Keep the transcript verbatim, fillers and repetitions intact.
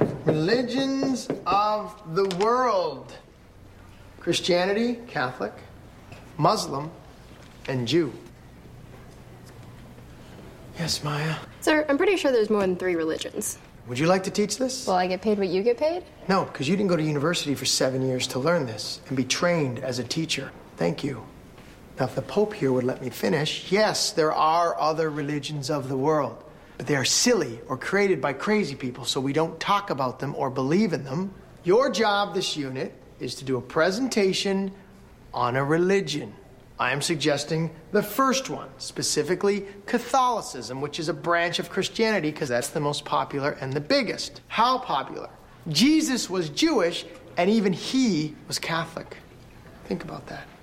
Religions of the world. Christianity, Catholic, Muslim, and Jew. Yes, Maya? Sir, I'm pretty sure there's more than three religions. Would you like to teach this? Will I get paid what you get paid? No, because you didn't go to university for seven years to learn this and be trained as a teacher. Thank you. Now, if the Pope here would let me finish, yes, there are other religions of the world, but they are silly or created by crazy people, so we don't talk about them or believe in them. Your job this unit is to do a presentation on a religion. I am suggesting the first one, specifically Catholicism, which is a branch of Christianity because that's the most popular and the biggest. How popular? Jesus was Jewish, and even he was Catholic. Think about that.